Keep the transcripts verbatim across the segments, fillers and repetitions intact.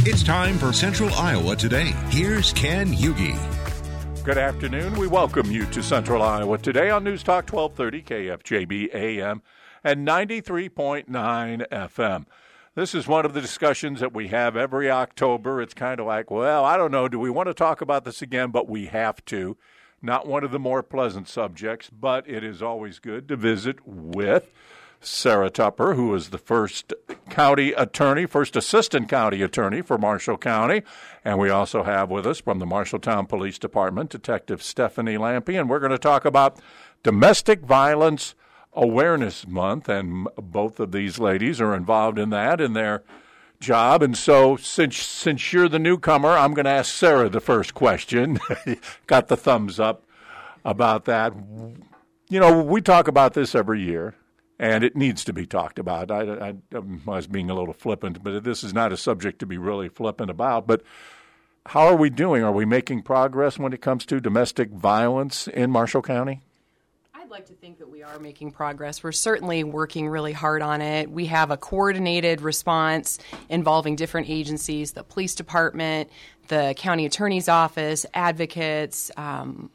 It's time for Central Iowa Today. Here's Ken Hughey. Good afternoon. We welcome you to Central Iowa Today on News Talk twelve thirty K F J B A M and ninety-three point nine F M. This is one of the discussions that we have every October. It's kind of like, well, I don't know, do we want to talk about this again? But we have to. Not one of the more pleasant subjects, but it is always good to visit with Sarah Tupper, who is the first county attorney, first assistant county attorney for Marshall County. And we also have with us from the Marshalltown Police Department, Detective Stephanie Lampe. And we're going to talk about Domestic Violence Awareness Month. And both of these ladies are involved in that in their job. And so since since you're the newcomer, I'm going to ask Sarah the first question. Got the thumbs up about that. You know, we talk about this every year. And it needs to be talked about. I, I, I was being a little flippant, but this is not a subject to be really flippant about. But how are we doing? Are we making progress when it comes to domestic violence in Marshall County? I'd like to think that we are making progress. We're certainly working really hard on it. We have a coordinated response involving different agencies, the police department, the county attorney's office, advocates, um,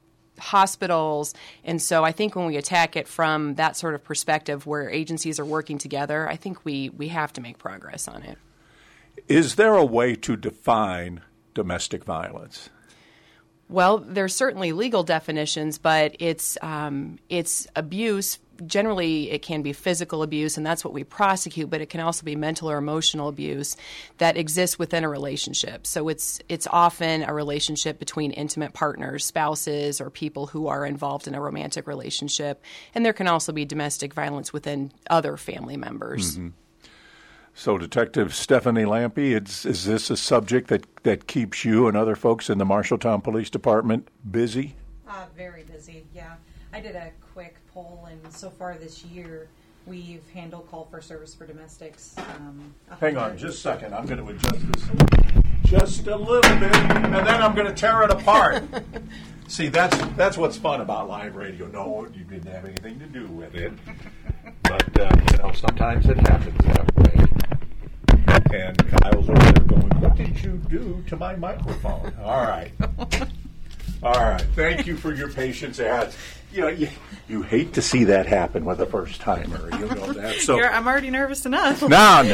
hospitals. And so I think when we attack it from that sort of perspective where agencies are working together, I think we, we have to make progress on it. Is there a way to define domestic violence? Well, there's certainly legal definitions, but it's um, it's abuse. Generally, it can be physical abuse, and that's what we prosecute, but it can also be mental or emotional abuse that exists within a relationship. So it's it's often a relationship between intimate partners, spouses, or people who are involved in a romantic relationship. And there can also be domestic violence within other family members. Mm-hmm. So, Detective Stephanie Lampe, it's, is this a subject that, that keeps you and other folks in the Marshalltown Police Department busy? Uh, very busy, yeah. I did a quick poll, and so far this year, we've handled call for service for domestics. Um, Hang on just a second. I'm going to adjust this just a little bit, and then I'm going to tear it apart. See, that's that's what's fun about live radio. No, you didn't have anything to do with it. But, uh, you know, sometimes it happens that way. And Kyle's over there going, what did you do to my microphone? All right. All right. Thank you for your patience. As, you know, you, you hate to see that happen with a first-timer. You know that. So you're, I'm already nervous enough. Now,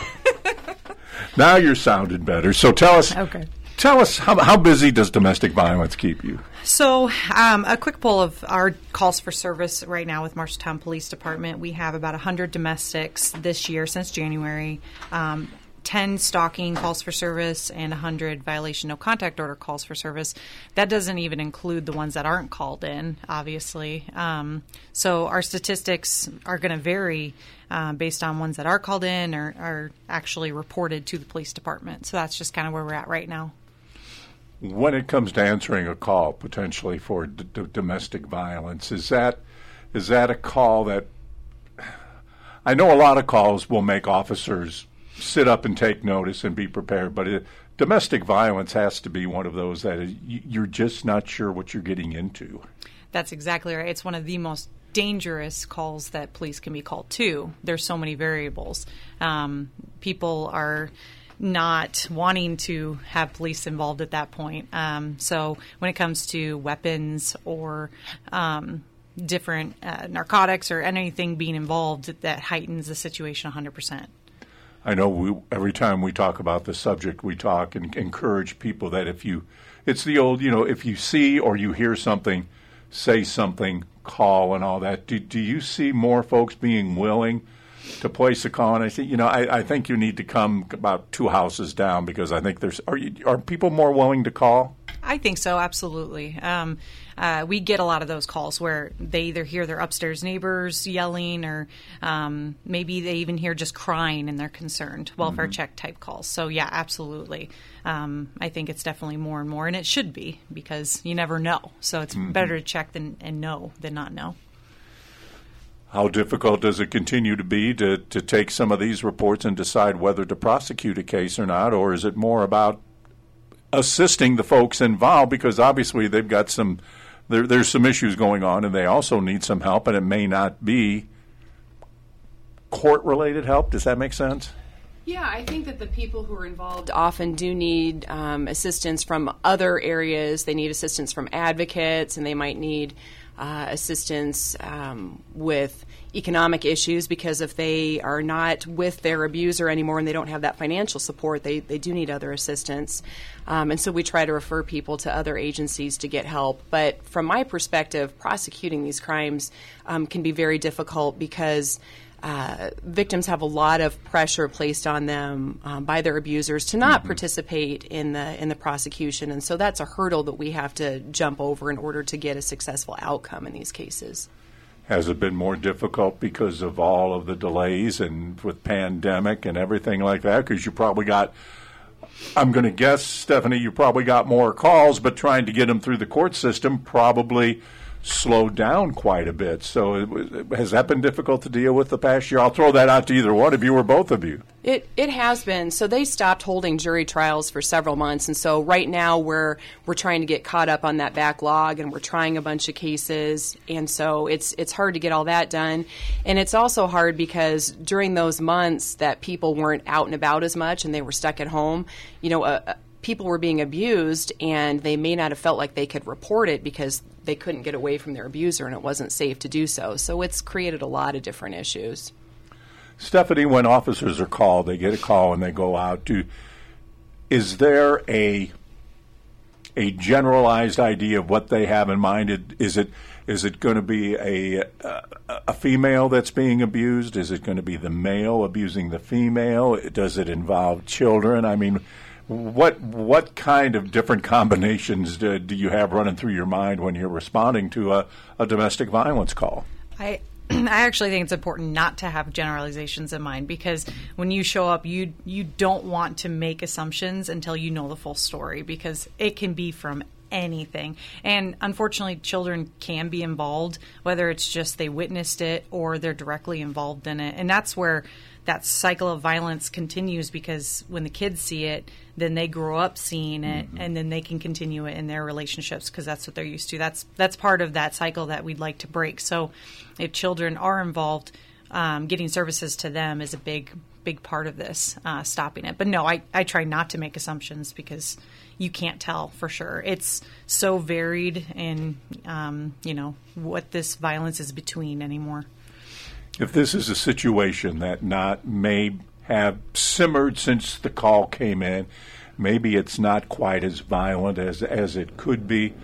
now you're sounding better. So tell us. Okay. Tell us, how, how busy does domestic violence keep you? So um, a quick poll of our calls for service right now with Marshalltown Police Department. We have about one hundred domestics this year since January, um, ten stalking calls for service, and one hundred violation no contact order calls for service. That doesn't even include the ones that aren't called in, obviously. Um, so our statistics are going to vary uh, based on ones that are called in or are actually reported to the police department. So that's just kind of where we're at right now. When it comes to answering a call potentially for d- d- domestic violence, is that is that a call that I know a lot of calls will make officers sit up and take notice and be prepared, but it, domestic violence has to be one of those that is, you're just not sure what you're getting into. That's exactly right. It's one of the most dangerous calls that police can be called to. There's so many variables. Um, people are not wanting to have police involved at that point. Um, so when it comes to weapons or um, different uh, narcotics or anything being involved, that heightens the situation one hundred percent. I know we, every time we talk about the subject, we talk and encourage people that if you, it's the old, you know, if you see or you hear something, say something, call and all that. Do, do you see more folks being willing to place a call? And I think, you know, I, I think you need to come about two houses down because I think there's, are you, are people more willing to call? I think so, absolutely. Um, uh, we get a lot of those calls where they either hear their upstairs neighbors yelling or um, maybe they even hear just crying and they're concerned. Welfare mm-hmm. check type calls. So, yeah, absolutely. Um, I think it's definitely more and more, and it should be because you never know. So it's mm-hmm. better to check than, and know than not know. How difficult does it continue to be to, to take some of these reports and decide whether to prosecute a case or not, or is it more about assisting the folks involved because obviously they've got some there, there's some issues going on and they also need some help, and it may not be court-related help. Does that make sense? Yeah, I think that the people who are involved often do need um, assistance from other areas. They need assistance from advocates, and they might need uh, assistance um, with economic issues, because if they are not with their abuser anymore and they don't have that financial support, they, they do need other assistance. Um, and so we try to refer people to other agencies to get help. But from my perspective, prosecuting these crimes um, can be very difficult because Uh, victims have a lot of pressure placed on them um, by their abusers to not mm-hmm. participate in the in the prosecution, and so that's a hurdle that we have to jump over in order to get a successful outcome in these cases. Has it been more difficult because of all of the delays and with pandemic and everything like that? Because you probably got, I'm going to guess, Stephanie, you probably got more calls, but trying to get them through the court system probably slowed down quite a bit. So it was, has that been difficult to deal with the past year? I'll throw that out to either one of you or both of you. It it has been. So they stopped holding jury trials for several months, and so right now we're we're trying to get caught up on that backlog, and we're trying a bunch of cases, and so it's it's hard to get all that done. And it's also hard because during those months that people weren't out and about as much and they were stuck at home, you know, uh, people were being abused, and they may not have felt like they could report it because they couldn't get away from their abuser and it wasn't safe to do so. So it's created a lot of different issues. Stephanie, when officers are called, they get a call and they go out. Do, is there a a generalized idea of what they have in mind? Is it is it going to be a, a a female that's being abused? Is it going to be the male abusing the female? Does it involve children? I mean, What what kind of different combinations do, do you have running through your mind when you're responding to a, a domestic violence call? I I actually think it's important not to have generalizations in mind, because when you show up, you you don't want to make assumptions until you know the full story, because it can be from anything. And unfortunately, children can be involved, whether it's just they witnessed it or they're directly involved in it. And that's where that cycle of violence continues, because when the kids see it, then they grow up seeing it, mm-hmm. and then they can continue it in their relationships because that's what they're used to. That's that's part of that cycle that we'd like to break. So if children are involved, um, getting services to them is a big, big part of this, uh, stopping it. But no, I, I try not to make assumptions because you can't tell for sure. It's so varied in, um, you know, what this violence is between anymore. If this is a situation that not may have simmered since the call came in, maybe it's not quite as violent as as it could be,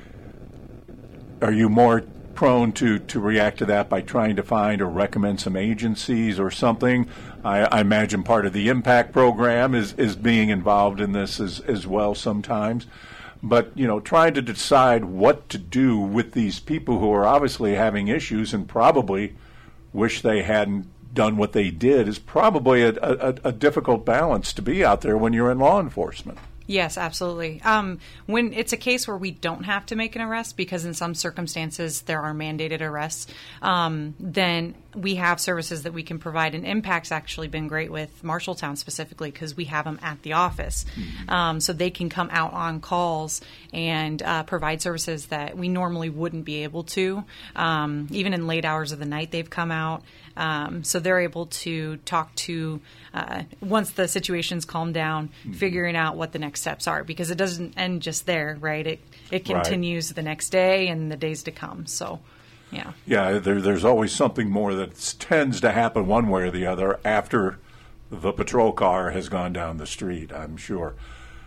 are you more prone to, to react to that by trying to find or recommend some agencies or something? I, I imagine part of the impact program is, is being involved in this as, as well sometimes. But, you know, trying to decide what to do with these people who are obviously having issues and probably wish they hadn't done what they did is probably a, a, a difficult balance to be out there when you're in law enforcement. Yes, absolutely. Um, when it's a case where we don't have to make an arrest, because in some circumstances there are mandated arrests, um, then we have services that we can provide. And Impact's actually been great with Marshalltown specifically because we have them at the office. Mm-hmm. Um, so they can come out on calls and uh, provide services that we normally wouldn't be able to. Um, even in late hours of the night, they've come out. Um, so they're able to talk to, uh, once the situation's calmed down, mm-hmm. figuring out what the next steps are, because it doesn't end just there, right? It it continues right. the next day and the days to come. So, yeah. Yeah, there, there's always something more that tends to happen one way or the other after the patrol car has gone down the street, I'm sure.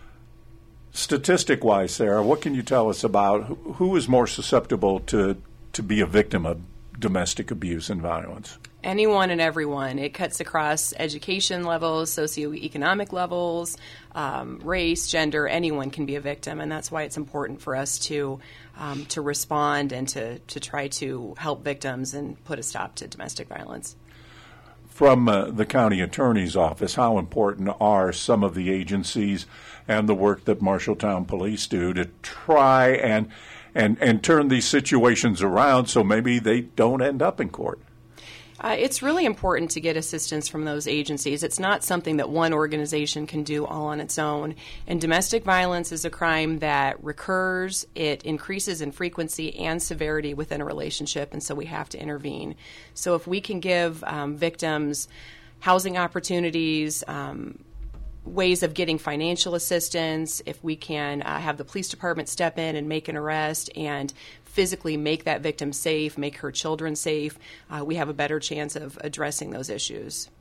Statistic-wise, Sarah, what can you tell us about who, who is more susceptible to, to be a victim of domestic abuse and violence? Anyone and everyone. It cuts across education levels, socioeconomic levels, um, race, gender. Anyone can be a victim, and that's why it's important for us to um, to respond and to, to try to help victims and put a stop to domestic violence. From uh, the county attorney's office, how important are some of the agencies and the work that Marshalltown Police do to try and and and turn these situations around so maybe they don't end up in court? Uh, it's really important to get assistance from those agencies. It's not something that one organization can do all on its own. And domestic violence is a crime that recurs. It increases in frequency and severity within a relationship, and so we have to intervene. So if we can give um, victims housing opportunities, um, ways of getting financial assistance, if we can uh, have the police department step in and make an arrest and physically make that victim safe, make her children safe, uh, we have a better chance of addressing those issues.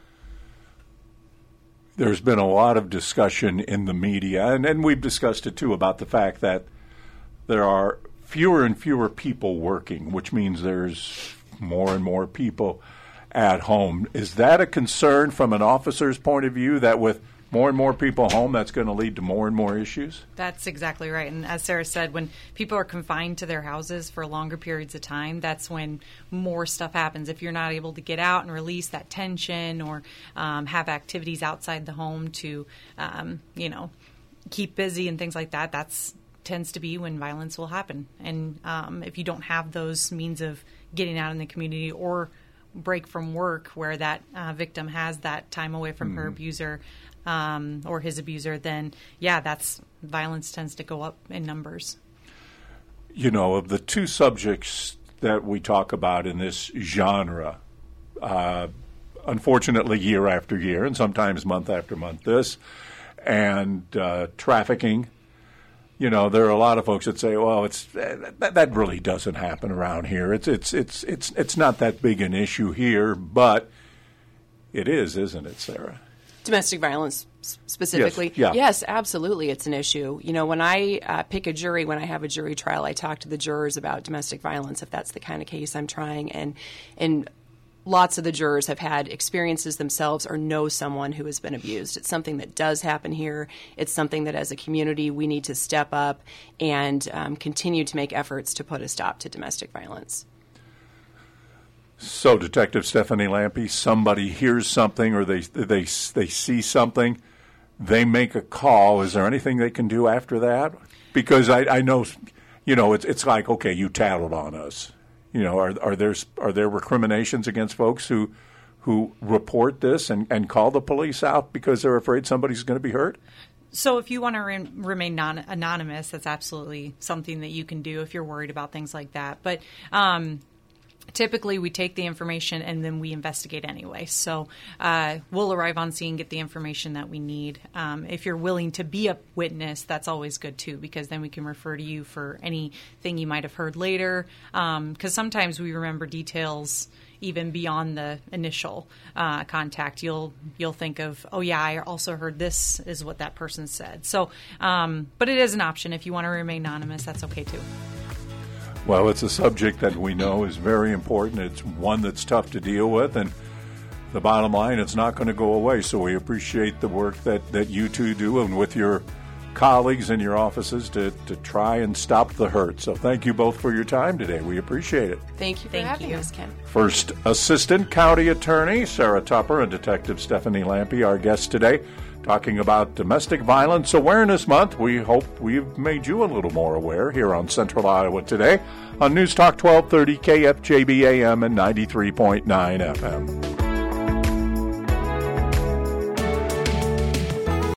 There's been a lot of discussion in the media, and, and we've discussed it too, about the fact that there are fewer and fewer people working, which means there's more and more people at home. Is that a concern from an officer's point of view, that with more and more people home, that's going to lead to more and more issues? That's exactly right. And as Sarah said, when people are confined to their houses for longer periods of time, that's when more stuff happens. If you're not able to get out and release that tension, or um, have activities outside the home to, um, you know, keep busy and things like that, that's tends to be when violence will happen. And um, if you don't have those means of getting out in the community or break from work where that uh, victim has that time away from mm-hmm. her abuser um, or his abuser, then, yeah, that's violence tends to go up in numbers. You know, of the two subjects that we talk about in this genre, uh, unfortunately, year after year, and sometimes month after month, this, and uh, trafficking, you know, there are a lot of folks that say, "Well, it's that, that really doesn't happen around here. It's it's it's it's it's not that big an issue here," but it is, isn't it, Sarah? Domestic violence specifically? Yes, yeah. Yes, absolutely, it's an issue. You know, when I uh, pick a jury, when I have a jury trial, I talk to the jurors about domestic violence, if that's the kind of case I'm trying, and and. Lots of the jurors have had experiences themselves or know someone who has been abused. It's something that does happen here. It's something that as a community we need to step up and um, continue to make efforts to put a stop to domestic violence. So, Detective Stephanie Lampe, somebody hears something or they they they see something, they make a call. Is there anything they can do after that? Because I, I know, you know, it's it's like, okay, you tattled on us. You know, are are there are there recriminations against folks who who report this and, and call the police out because they're afraid somebody's going to be hurt? So if you want to re- remain non- anonymous, that's absolutely something that you can do if you're worried about things like that. But um, typically we take the information and then we investigate anyway. So uh, we'll arrive on scene, get the information that we need. Um, if you're willing to be a witness, that's always good too, because then we can refer to you for anything you might have heard later. Because um, sometimes we remember details even beyond the initial uh, contact. You'll you'll think of, oh yeah, I also heard this is what that person said. So, um, but it is an option. If you want to remain anonymous, that's okay too. Well, it's a subject that we know is very important. It's one that's tough to deal with, and the bottom line, it's not going to go away. So we appreciate the work that, that you two do and with your colleagues in your offices to, to try and stop the hurt. So thank you both for your time today. We appreciate it. Thank you for Thank having you. us, Ken. First Assistant County Attorney Sarah Tupper and Detective Stephanie Lampe, our guests today, talking about Domestic Violence Awareness Month. We hope we've made you a little more aware here on Central Iowa Today on News Talk twelve thirty K F J B A M and ninety-three point nine F M.